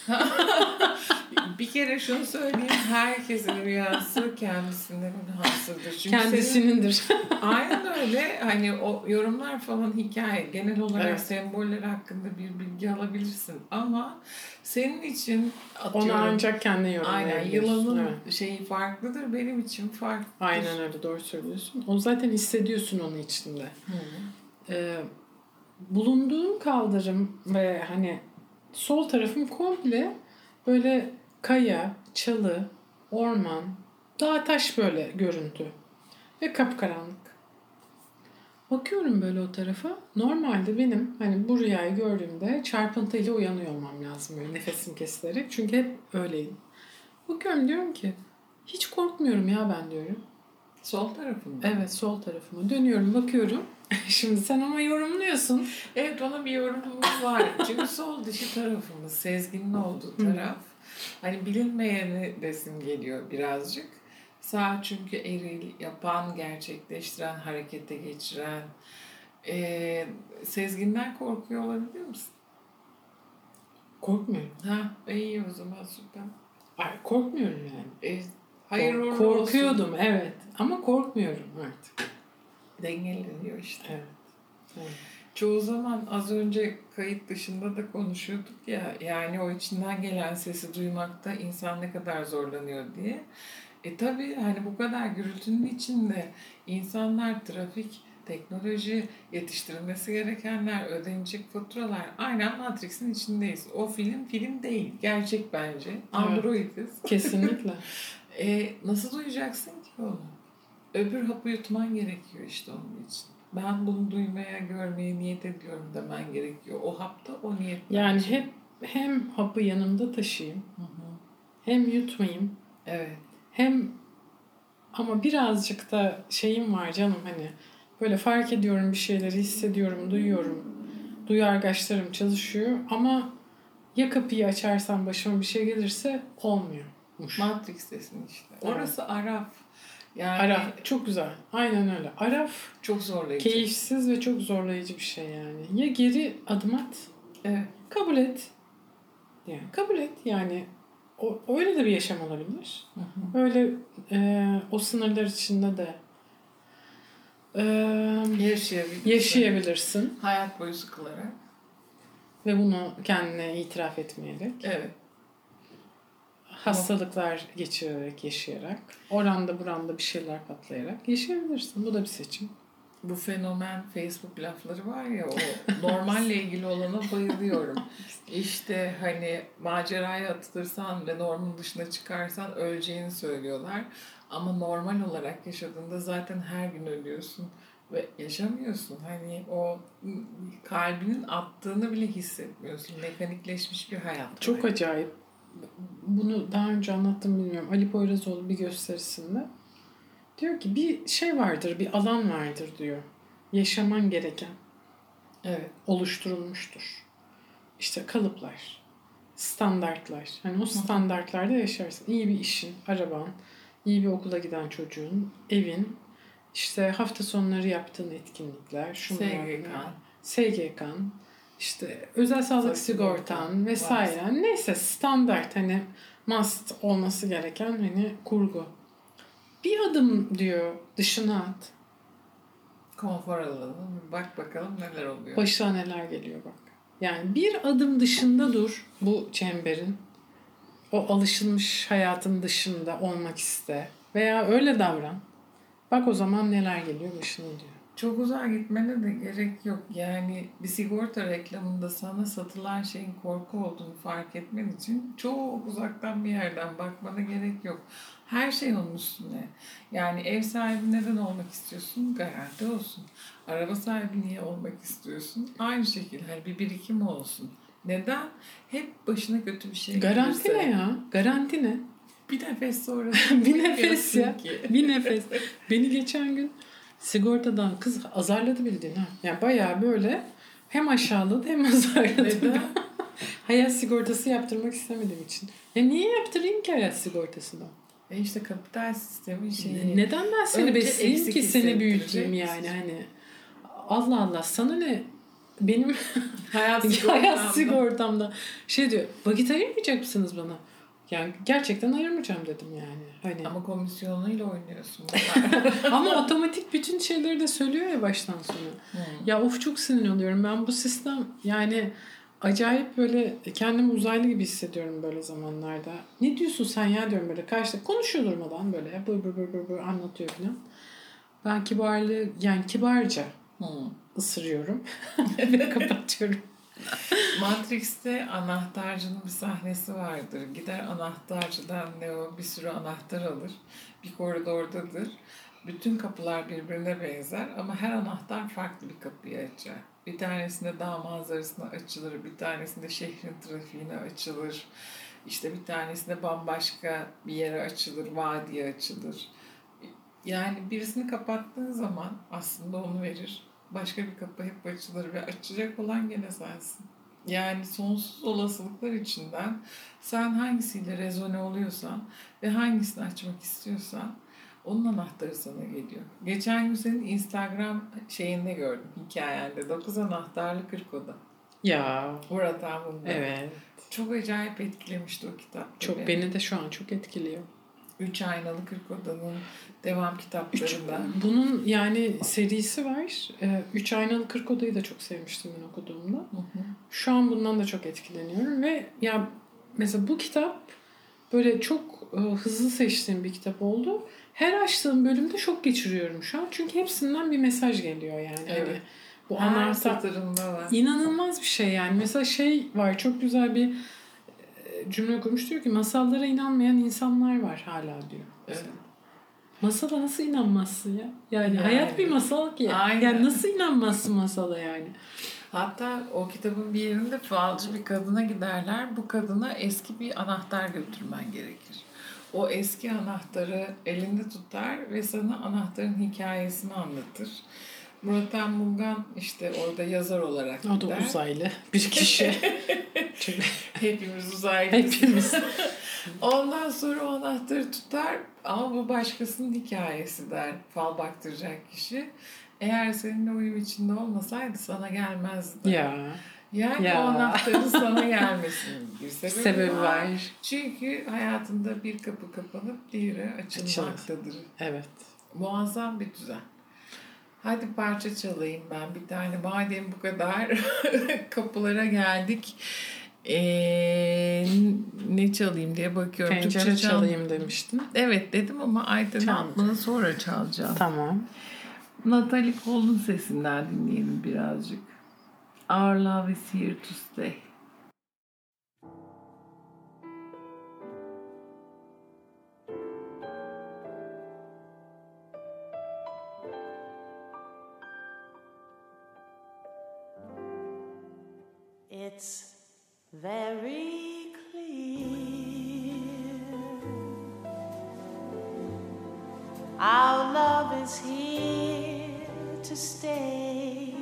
Bir kere şunu söyleyeyim. Herkesin rüyası kendisine hasıdır. Çünkü Kendisinindir. aynen öyle. Hani o yorumlar falan hikaye. Genel olarak Evet. semboller hakkında bir bilgi alabilirsin. Ama senin için atıyorum. Onu ancak kendine Aynen. yorumlayabiliyorsun. Yılanın Evet. şeyi farklıdır. Benim için farklıdır. Aynen öyle, doğru söylüyorsun. O zaten hissediyorsun onun içinde. Bulunduğum kaldırım ve hani sol tarafım komple böyle kaya, çalı, orman, dağ taş böyle görüntü. Ve kapkaranlık. Bakıyorum böyle o tarafa. Normalde benim hani bu rüyayı gördüğümde çarpıntıyla uyanıyor olmam lazım böyle nefesim kesilerek. Çünkü hep öyleydim. Bakıyorum, diyorum ki hiç korkmuyorum ya ben, diyorum. Sol tarafım. Evet, sol tarafıma dönüyorum, bakıyorum. Şimdi sen ama yorumluyorsun. Evet, ona bir yorumumuz var. Çünkü sol dışı tarafımız, sezginin olduğu taraf. Hani bilinmeyeni desim geliyor birazcık. Sağ çünkü eril, yapan, gerçekleştiren, harekete geçiren. Sezginden korkuyor olabilir misin? Korkmuyorum. Ha, iyi o zaman süper. Ay, korkmuyorum yani. Hayır uğurlu korkuyordum olsun. evet, ama korkmuyorum artık. Dengeleniyor işte. Evet. Evet. Çoğu zaman az önce kayıt dışında da konuşuyorduk ya, yani o içinden gelen sesi duymakta insan ne kadar zorlanıyor diye. Tabii hani bu kadar gürültünün içinde insanlar, trafik, teknoloji, yetiştirilmesi gerekenler, ödenecek faturalar, aynen Matrix'in içindeyiz. O film değil, gerçek bence. Androidiz. Kesinlikle. Nasıl duyacaksın ki onu? Öbür hapı yutman gerekiyor işte onun için. Ben bunu duymaya, görmeye niyet ediyorum demen gerekiyor. O hapta o niyet. Yani bence. hep hem hapı yanımda taşıyayım, hem yutmayayım, Evet. hem ama birazcık da şeyim var canım, hani böyle fark ediyorum, bir şeyleri hissediyorum, duyuyorum. Duyargaçlarım çalışıyor ama ya kapıyı açarsam başıma bir şey gelirse olmuyormuş. Matrix'tesin işte. Evet. Orası Araf. Yani Araf çok güzel. Aynen öyle. Araf çok zorlayıcı. keyifsiz ve çok zorlayıcı bir şey yani. Ya geri adım at, Evet. kabul et. Yani kabul et. Yani öyle de bir yaşam olabilir. Öyle o sınırlar içinde de yaşayabilirsin. Hayat boyu sıkılarak. Ve bunu kendine itiraf etmeyerek. Evet. Hastalıklar geçirerek, yaşayarak. Oranda buranda bir şeyler patlayarak yaşayabilirsin. Bu da bir seçim. Bu fenomen Facebook lafları var ya, o normalle ilgili olana bayılıyorum. İşte hani maceraya atılırsan ve normun dışına çıkarsan öleceğini söylüyorlar. Ama normal olarak yaşadığında zaten her gün ölüyorsun ve yaşamıyorsun. Hani o kalbinin attığını bile hissetmiyorsun. Mekanikleşmiş bir hayat. Çok acayip. Bunu daha önce anlattım bilmiyorum. Ali Poyrazoğlu bir gösterisinde diyor ki bir şey vardır, bir alan vardır diyor. Yaşaman gereken. Evet. Oluşturulmuştur. İşte kalıplar, standartlar. Hani o standartlarda yaşarsın. İyi bir işin, araban, iyi bir okula giden çocuğun, evin, işte hafta sonları yaptığın etkinlikler, SGK'n, işte özel sağlık sigortan vesaire. Neyse standart, hani must olması gereken hani kurgu. Bir adım diyor dışına at. Konfor alanı. Bak bakalım neler oluyor. Başına neler geliyor bak. Yani bir adım dışında dur bu çemberin. O alışılmış hayatın dışında olmak iste. Veya öyle davran. Bak o zaman neler geliyor başına diyor. Çok uzağa gitmene de gerek yok. Yani bir sigorta reklamında sana satılan şeyin korku olduğunu fark etmen için çok uzaktan bir yerden bakmana gerek yok. Her şey onun üstüne. Yani ev sahibi neden olmak istiyorsun? Garanti olsun. Araba sahibi niye olmak istiyorsun? Aynı şekilde hani bir birikim olsun. Neden? Hep başına kötü bir şey Garanti gelirse, ne ya? Garanti ne? bir nefes sonra Bir nefes ya. ki. Bir nefes. Beni geçen gün sigortadan kız azarladı bildiğin ha. Yani bayağı böyle hem aşağıladı hem azarladı. Neden? Hayat sigortası yaptırmak istemediğim için. Ya niye yaptırayım ki hayat sigortasını? İşte kapital sistemin şeyi. Neden ben seni Önce besleyeyim eksik ki seni büyüteyim hissettirecek. yani hani. Allah Allah sana ne? Benim Hayat hayat sigortamda şey diyor, vakit ayırmayacak mısınız bana? Yani gerçekten ayırmayacağım dedim yani. Hani Ama komisyonuyla oynuyorsun. ama otomatik bütün şeyleri de söylüyor ya baştan sona. Ya of çok sinir oluyorum. Ben bu sistem yani acayip böyle kendimi uzaylı gibi hissediyorum böyle zamanlarda. Ne diyorsun sen ya diyorum böyle karşıda konuşuyor durmadan böyle bır anlatıyor falan. Ben kibarca ısırıyorum ve kapatıyorum. Matrix'te anahtarcının bir sahnesi vardır. Gider anahtarcıdan Neo bir sürü anahtar alır. Bir koridordadır. Bütün kapılar birbirine benzer ama her anahtar farklı bir kapıyı açar. Bir tanesinde dağ manzarasına açılır, bir tanesinde şehrin trafiğine açılır. İşte bir tanesinde bambaşka bir yere açılır, vadiye açılır. Yani birisini kapattığın zaman aslında onu verir. Başka bir kapı hep açılır ve açacak olan gene sensin. Yani sonsuz olasılıklar içinden sen hangisiyle rezone oluyorsan ve hangisini açmak istiyorsan onun anahtarı sana geliyor. Geçen gün senin Instagram şeyinde gördüm, hikayende. 9 anahtarlı 40 oda. Ya Murat Anmun'da. evet. Çok acayip etkilemişti o kitap. Çok beni de şu an çok etkiliyor. 3 aynalı 40 odanın devam kitaplarından. Bunun yani serisi var. 3 aynalı 40 odayı da çok sevmiştim ben okuduğumda. Şu an bundan da çok etkileniyorum ve ya mesela bu kitap böyle çok hızlı seçtiğim bir kitap oldu. Her açtığım bölümde şok geçiriyorum şu an. Çünkü hepsinden bir mesaj geliyor yani. Evet. Hani bu Her anahtar satırında var. inanılmaz bir şey yani. Mesela şey var, çok güzel bir cümle kurmuş, diyor ki masallara inanmayan insanlar var hala diyor. Evet. Masala nasıl inanmazsın ya? Yani hayat bir masal ki. Aynen. Yani nasıl inanmazsın masala yani? Hatta o kitabın bir yerinde falcı bir kadına giderler. Bu kadına eski bir anahtar götürmen gerekir. O eski anahtarı elinde tutar ve sana anahtarın hikayesini anlatır. Murat Anmungan işte orada yazar olarak O da gider. uzaylı bir kişi. Çok... Hepimiz uzaylıyız. Hepimiz. Ondan sonra o anahtarı tutar ama bu başkasının hikayesi der fal baktıracak kişi. Eğer seninle uyum içinde olmasaydı sana gelmezdi. Ya. Yani Ya. o anahtarın sana gelmesinin bir sebebi var. var. Çünkü hayatında bir kapı kapanıp diğeri açılmaktadır. Evet. Muazzam bir düzen. Hadi parça çalayım ben bir tane. Madem bu kadar kapılara geldik. Ne çalayım diye bakıyorum. Pencere Türkçe çalayım demiştin. Evet dedim ama Ayten Çal. Altman'ı sonra çalacağım. Tamam. Natalie Cole'un sesinden dinleyelim birazcık. Our love is here to stay. It's very clear our love is here to stay,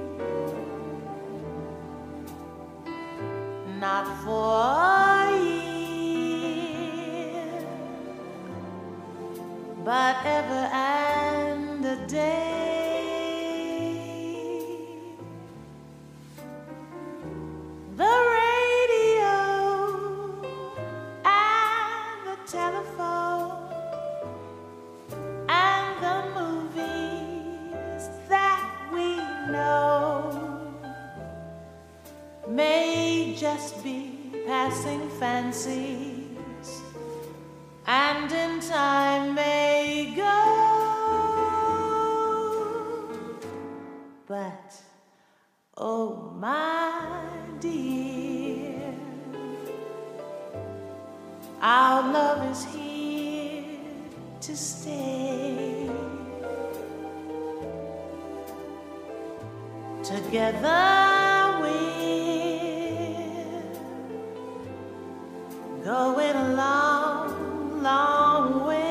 not for a year, but ever and a day. The radio and the telephone and the movies that we know may just be passing fancies, and in time may go, but oh my dear, our love is here to stay. Together we're going a long, long way.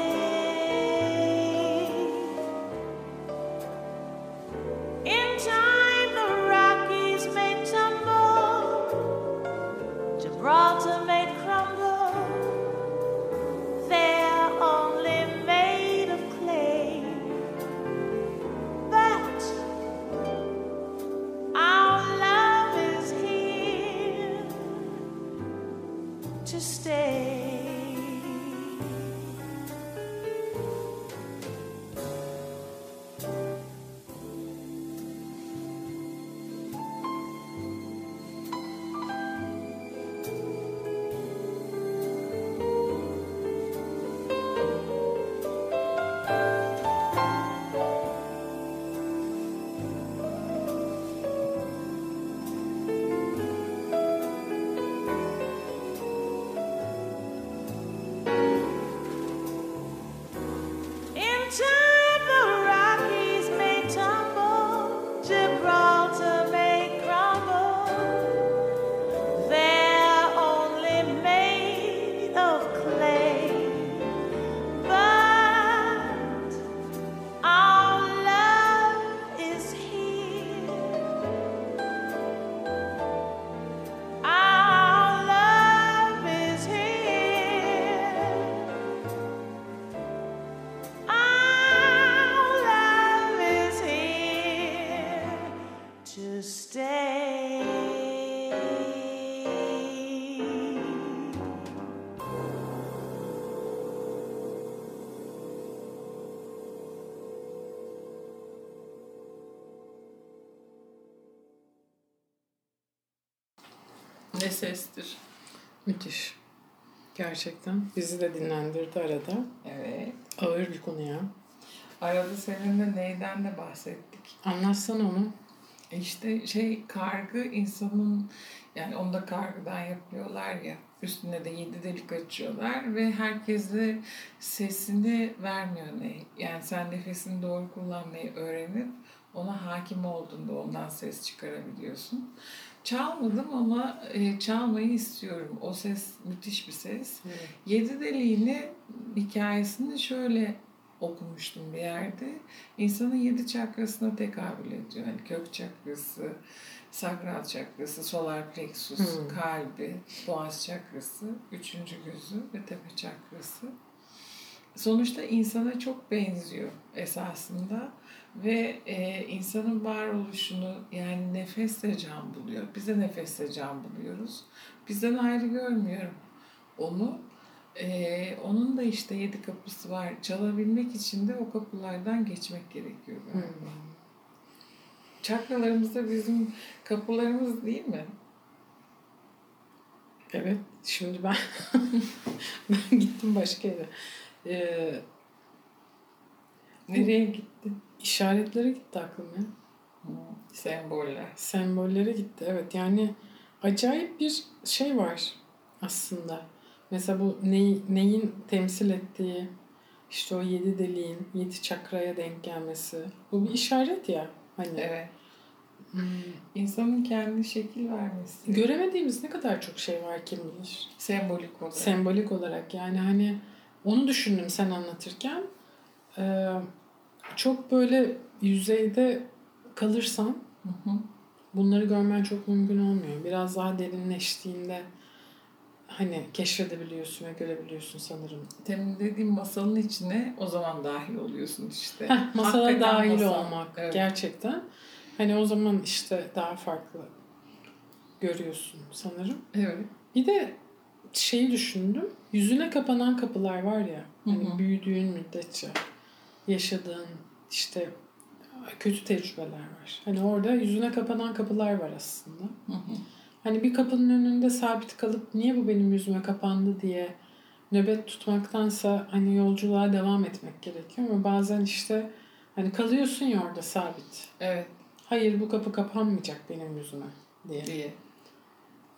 In time the Rockies may tumble, Gibraltar may crumble. They're only made of clay, but our love is here to stay. In time the Rockies may tumble, Gibraltar may crumble. They're only made of clay, but our love is here. Our love is here. Our love is here to stay. Ne sestir. Müthiş. Gerçekten. Bizi de dinlendirdi arada. Evet. Ağır bir konu ya. Arada seninle neyden de bahsettik. Anlatsana onu. İşte kargı insanın, yani onu da kargıdan yapıyorlar ya, üstüne de 7 delik açıyorlar ve herkese sesini vermiyor ne. Yani sen nefesini doğru kullanmayı öğrenip ona hakim olduğunda ondan ses çıkarabiliyorsun. Çalmadım ama çalmayı istiyorum. O ses müthiş bir ses. Evet. 7 deliğini, hikayesini şöyle okumuştum bir yerde. İnsanın 7 çakrasına tekabül ediyor. Yani kök çakrası, sakral çakrası, solar plexus, kalbi, boğaz çakrası, 3. gözü ve tepe çakrası. Sonuçta insana çok benziyor esasında ve insanın varoluşunu, yani nefesle can buluyor. Biz de nefesle can buluyoruz. Bizden ayrı görmüyorum onu. Onun da işte 7 kapısı var. Çalabilmek için de o kapılardan geçmek gerekiyor galiba. Çakralarımız da bizim kapılarımız değil mi? Evet. Şimdi ben ben gittim başka yere. Nereye gitti? İşaretlere gitti aklım ya. Semboller. Sembollere gitti. Evet, yani acayip bir şey var aslında. Mesela bu neyin temsil ettiği, işte o 7 deliğin 7 çakraya denk gelmesi. Bu bir işaret ya. Hani Evet. İnsanın kendi şekil vermesi. göremediğimiz ne kadar çok şey var kim bilir. Sembolik olarak. Sembolik olarak, yani hani onu düşündüm sen anlatırken. Çok böyle yüzeyde kalırsan bunları görmen çok mümkün olmuyor. Biraz daha derinleştiğinde hani keşfedebiliyorsun ve görebiliyorsun sanırım. Demin dediğim masalın içine o zaman dahil oluyorsun işte. Masala Hakikaten dahil masal. olmak Evet. gerçekten. Hani o zaman işte daha farklı görüyorsun sanırım. Evet. Bir de şeyi düşündüm. Yüzüne kapanan kapılar var ya. Hani büyüdüğün müddetçe yaşadığın işte kötü tecrübeler var. Hani orada yüzüne kapanan kapılar var aslında. Hani bir kapının önünde sabit kalıp niye bu benim yüzüme kapandı diye nöbet tutmaktansa hani yolculuğa devam etmek gerekiyor. Ama bazen işte hani kalıyorsun ya orada sabit. Evet. Hayır, bu kapı kapanmayacak benim yüzüme diye.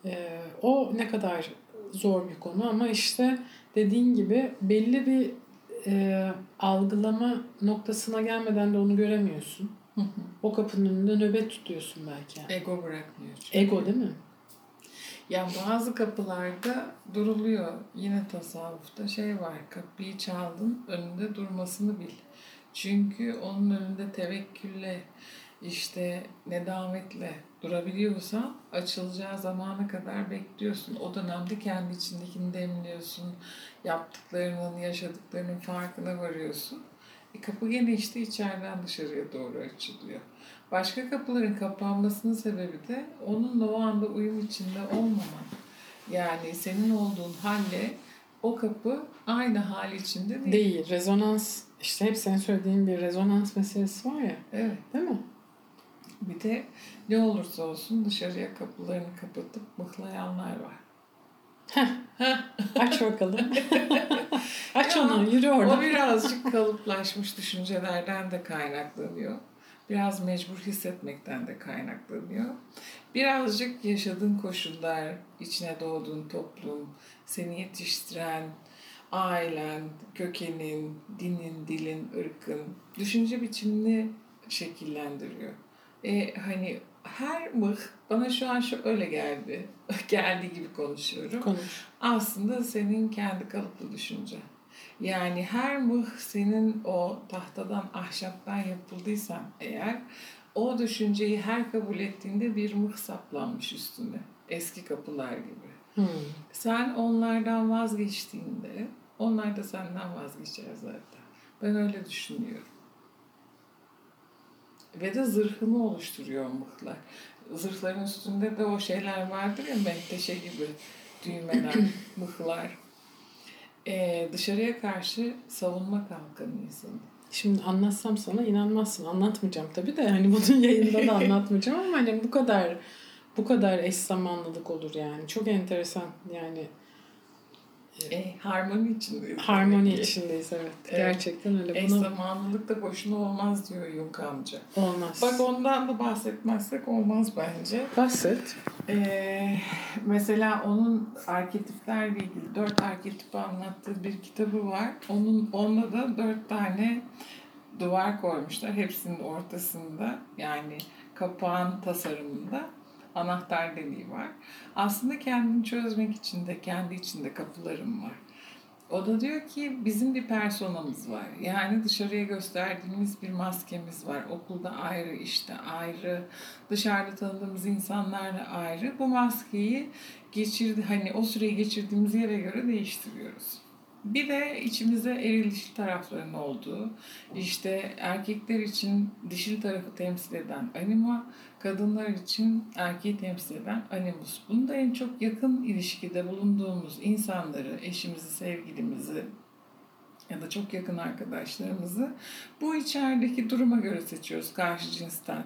O ne kadar zor bir konu ama işte dediğin gibi belli bir algılama noktasına gelmeden de onu göremiyorsun. O kapının önünde nöbet tutuyorsun belki. Ego bırakmıyor çünkü. Ego değil mi? Ya bazı kapılarda duruluyor. Yine tasavvufta şey var. Kapıyı çaldın, önünde durmasını bil. Çünkü onun önünde tevekkülle, işte nedametle durabiliyorsan açılacağı zamana kadar bekliyorsun. O dönemde kendi içindekini demliyorsun. Yaptıklarının, yaşadıklarının farkına varıyorsun. Kapı gene işte içeriden dışarıya doğru açılıyor. Başka kapıların kapanmasının sebebi de onunla o anda uyum içinde olmaman. Yani senin olduğun halle o kapı aynı hal içinde değil. Değil. Rezonans, işte hep senin söylediğin bir rezonans meselesi var ya. Evet. Değil mi? Bir de ne olursa olsun dışarıya kapılarını kapatıp mıhlayanlar var. Aç bakalım. Aç Ya, onu, yürü oradan. O birazcık kalıplaşmış düşüncelerden de kaynaklanıyor. Biraz mecbur hissetmekten de kaynaklanıyor. Birazcık yaşadığın koşullar, içine doğduğun toplum, seni yetiştiren, ailen, kökenin, dinin, dilin, ırkın, düşünce biçimini şekillendiriyor. Hani her mıh bana şu an öyle geldi. Geldiği gibi konuşuyorum. Konuş. Aslında senin kendi kalıplı düşüncen. Yani her mıh senin o tahtadan, ahşaptan yapıldıysan eğer, o düşünceyi her kabul ettiğinde bir mıh saplanmış üstünde. Eski kapılar gibi. Sen onlardan vazgeçtiğinde, onlar da senden vazgeçer zaten. Ben öyle düşünüyorum. Ve de zırhını oluşturuyor mıhlar. Zırhların üstünde de o şeyler vardır ya, menteşe gibi düğmeler, mıhlar. Dışarıya karşı savunma kalkanı insanı. Şimdi anlatsam sana inanmazsın. Anlatmayacağım tabii de. Hani bunun yayında da anlatmayacağım ama hani bu kadar eş zamanlılık olur yani. Çok enteresan yani. Harmoni içindeyiz. Harmoni içindeyiz evet. Gerçekten öyle. Eş zamanlılık da boşuna olmaz diyor Jung amca. Olmaz. Bak ondan da bahsetmezsek olmaz bence. Bahset. Mesela onun arketiplerle ilgili 4 arketipi anlattığı bir kitabı var. Onda da 4 tane duvar koymuşlar. Hepsinin ortasında, yani kapağın tasarımında anahtar deliği var. Aslında kendini çözmek için de kendi içinde kapılarım var. O da diyor ki bizim bir personamız var. Yani dışarıya gösterdiğimiz bir maskemiz var. Okulda ayrı, işte ayrı, dışarıda tanıdığımız insanlarla ayrı. Bu maskeyi hani o süreyi geçirdiğimiz yere göre değiştiriyoruz. Bir de içimizde eril dişil tarafların olduğu, işte erkekler için dişil tarafı temsil eden anima, kadınlar için erkeği temsil eden animus. Bunu da en çok yakın ilişkide bulunduğumuz insanları, eşimizi, sevgilimizi ya da çok yakın arkadaşlarımızı bu içerideki duruma göre seçiyoruz karşı cinsten.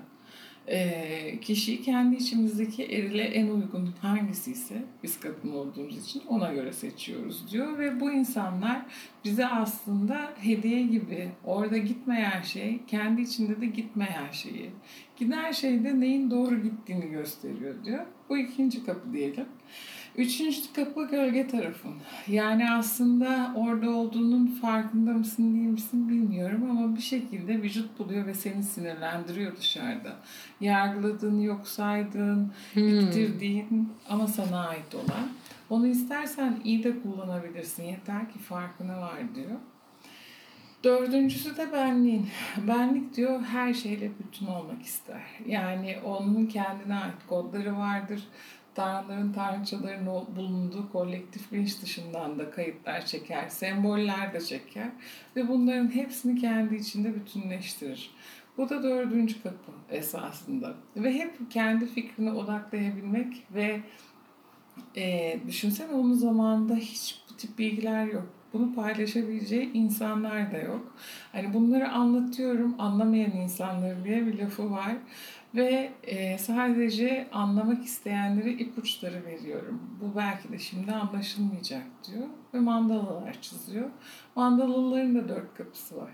Kişiyi kendi içimizdeki erile en uygun hangisi ise biz kadın olduğumuz için ona göre seçiyoruz diyor ve bu insanlar bize aslında hediye gibi orada gitmeyen şey kendi içinde de gitmeyen şeyi, giden şeyde neyin doğru gittiğini gösteriyor diyor. Bu ikinci kapı diyelim. Üçüncü kapı gölge tarafın. Yani aslında orada olduğunun farkında mısın değil misin bilmiyorum ama bir şekilde vücut buluyor ve seni sinirlendiriyor dışarıda. Yargıladığın, yok saydığın, ittirdiğin ama sana ait olan. Onu istersen iyi de kullanabilirsin. Yeter ki farkına var diyor. Dördüncüsü de benliğin. Benlik diyor her şeyle bütün olmak ister. Yani onun kendine ait kodları vardır. Tanrıların, tanrıçaların bulunduğu kolektif bilinç dışından da kayıtlar çeker, semboller de çeker ve bunların hepsini kendi içinde bütünleştirir. Bu da dördüncü kapı esasında. Ve hep kendi fikrine odaklayabilmek ve düşünsene onun zamanında hiç bu tip bilgiler yok. Bunu paylaşabileceği insanlar da yok. Hani bunları anlatıyorum, anlamayan insanlar diye bir lafı var. Ve sadece anlamak isteyenlere ipuçları veriyorum. Bu belki de şimdi anlaşılmayacak diyor. Ve mandalalar çiziyor. Mandalaların da 4 kapısı var.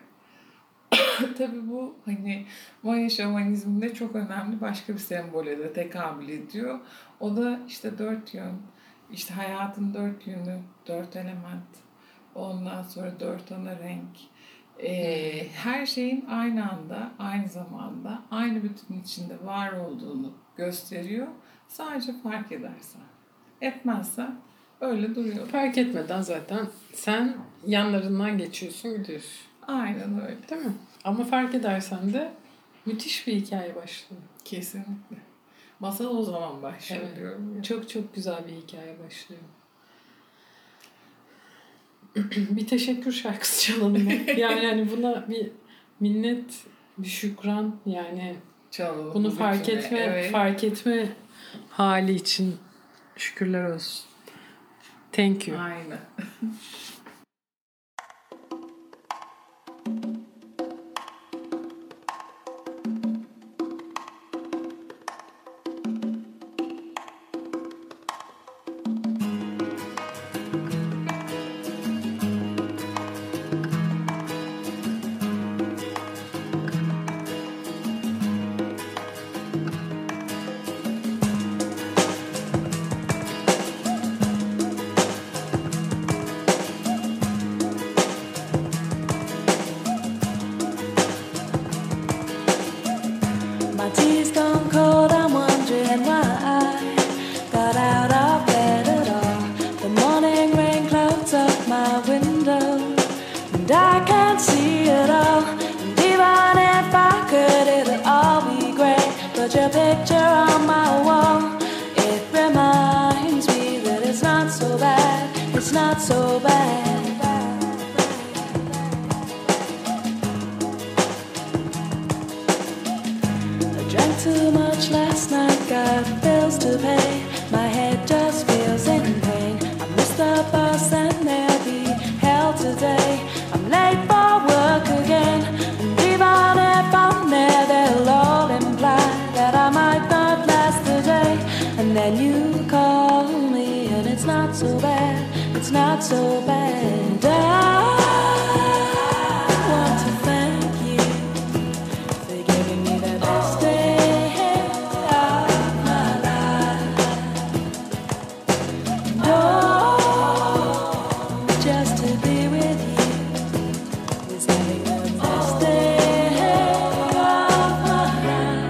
Tabii bu hani Maya şamanizminde çok önemli başka bir sembole de tekabül ediyor. O da işte 4 yön, işte hayatın 4 yönü, 4 element. Ondan sonra 4 ana renk. Her şeyin aynı anda, aynı zamanda, aynı bütün içinde var olduğunu gösteriyor. Sadece fark edersen. Etmezsen öyle duruyor. Fark etmeden zaten sen yanlarından geçiyorsun, gidiyorsun. Aynen öyle. Değil mi? Ama fark edersen de müthiş bir hikaye başlıyor. Kesinlikle. Masal o zaman başlıyor Evet. diyorum. Ya. Çok çok güzel bir hikaye başlıyor. Bir teşekkür şarkısı çalalım mı? Yani hani buna bir minnet, bir şükran, yani Çalalım bunu bu fark bütüne. etme, Evet. fark etme hali için şükürler olsun. Thank you. Aynen. My tea's gone cold, I'm wondering why I got out of bed at all. The morning rain clouds up my window, and I can't see it all. And even if I could, it'd all be great. But your picture on my wall, it reminds me that it's not so bad, it's not so bad. Drank too much last night, got bills to pay. My head just feels in pain. I missed the bus and there'll be hell today. I'm late for work again. And even if I'm there, they'll all imply that I might not last the day. And then you call me and it's not so bad, it's not so bad. And I want to thank you for giving me the best day of my life. Oh, just to be with you is having the best day of my life.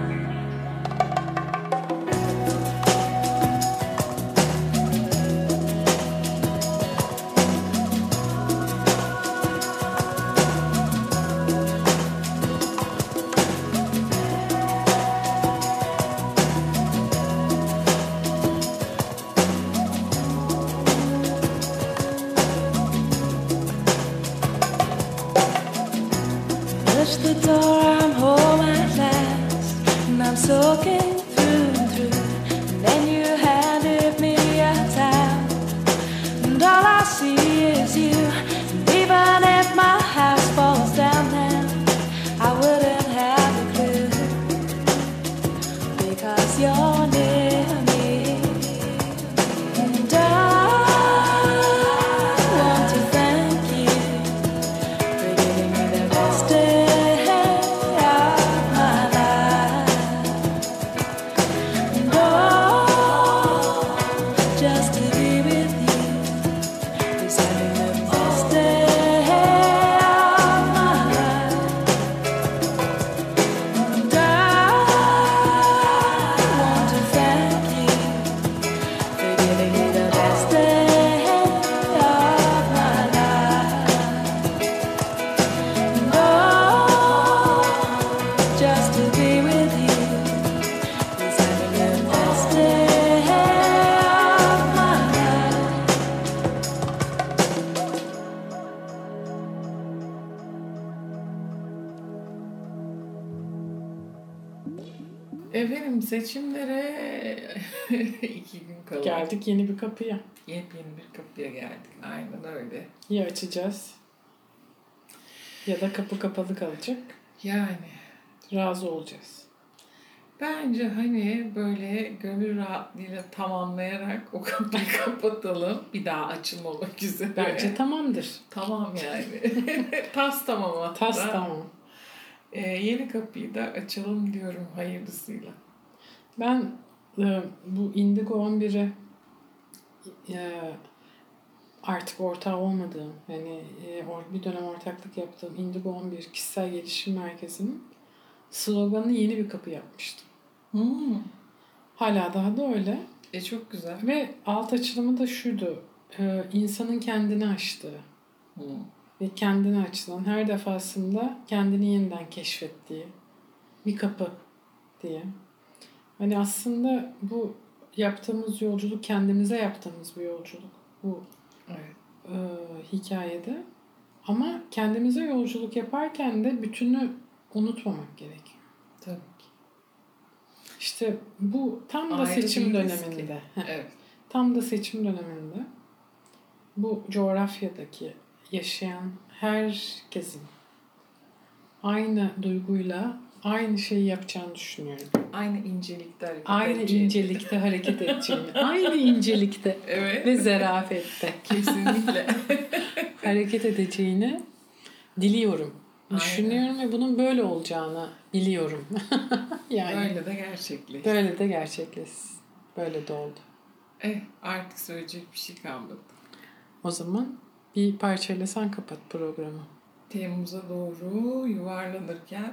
Touch the door, I'm home at last, and I'm soaking through and through. And then you handed me a towel, and all I see is you. And even if my house falls down now, I wouldn't have a clue, because you're near me. And I want to thank you for giving me the best day of my life. And oh, just to be with you is having the best day of my life. And I want to thank you for giving me the best day of my life. And oh, just to be with you is having the best day of my life. Efendim seçimlere 2 gün kala. Geldik yeni bir kapıya. Yepyeni bir kapıya geldik. Aynen öyle. Ya açacağız ya da kapı kapalı kalacak. Yani Razı olacağız. bence hani böyle gönül rahatlığıyla tamamlayarak o kapıyı kapatalım. Bir daha açılmamak üzere. Bence tamamdır. Tamam yani. Tas tamam hatta. Tas tamam. Yeni kapıyı da açalım diyorum hayırlısıyla. Ben bu Indigo 11'i artık ortağı olmadığım, yani bir dönem ortaklık yaptığım Indigo 11 Kişisel Gelişim Merkezi'nin sloganı yeni bir kapı yapmıştım. Hala daha da öyle. Çok güzel. Ve alt açılımı da şuydu. İnsanın kendini aştığı ve kendini açılan, her defasında kendini yeniden keşfettiği bir kapı diye. Hani aslında bu yaptığımız yolculuk kendimize yaptığımız bir yolculuk. Bu hikayede. Ama kendimize yolculuk yaparken de bütünü unutmamak gerekiyor. Tabii ki. İşte bu tam da Ayrı seçim değiliz döneminde. Evet. Tam da seçim döneminde bu coğrafyadaki yaşayan herkesin aynı duyguyla aynı şeyi yapacağını düşünüyorum. Aynı incelikte hareket Aynı edeceğini. incelikte hareket edeceğini, aynı incelikte Evet. ve zarafette Kesinlikle. hareket edeceğini diliyorum. Aynen. Düşünüyorum ve bunun böyle olacağını biliyorum. Yani Böyle de gerçekleşti. böyle de gerçekleşti. Böyle de oldu. Artık söyleyecek bir şey kalmadı. O zaman bir parçayla sen kapat programı. Temmuz'a doğru yuvarlanırken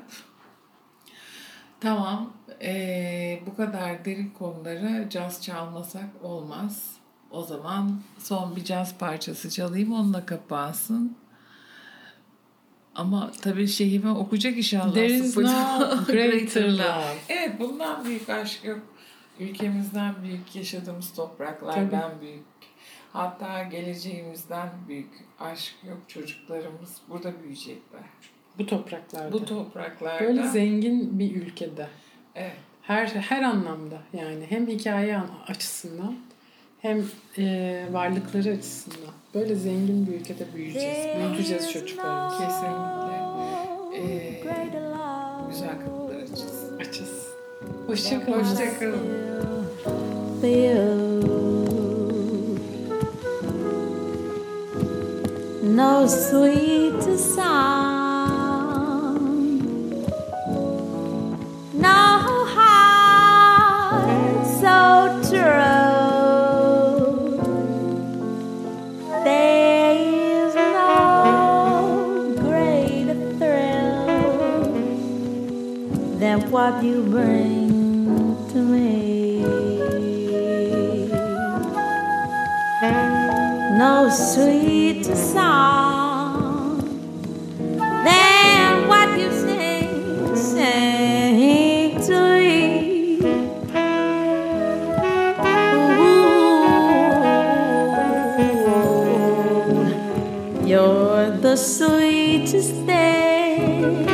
tamam, bu kadar derin konuları caz çalmasak olmaz. O zaman son bir caz parçası çalayım, onunla kapansın. Ama tabii şeyimi okuyacak inşallah. There is no greater love. Evet, bundan büyük aşk yok. Ülkemizden büyük, yaşadığımız topraklardan büyük. Hatta geleceğimizden büyük aşk yok. Çocuklarımız burada büyüyecekler. Bu topraklarda. Bu topraklarda. Böyle zengin bir ülkede. Evet. Her anlamda, yani hem hikaye açısından hem varlıkları açısından. Böyle zengin bir ülkede büyüyeceğiz. Büyüteceğiz çocuklarımızı. Kesinlikle. Güzel kapılar açacağız. Açız. Hoşçakalın. Hoşçakalın. No sweet sound, no heart so true. There is no greater thrill than what you bring to me. No sweeter song than what you sing to me. Ooh, you're the sweetest thing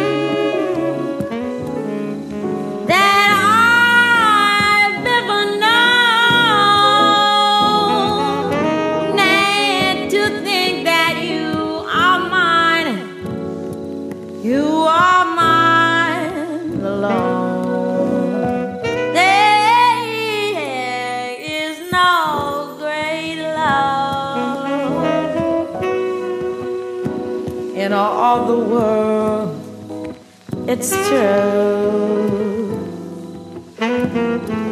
that I've ever known. And to think that you are mine alone. There is no great love in all the world. It's true.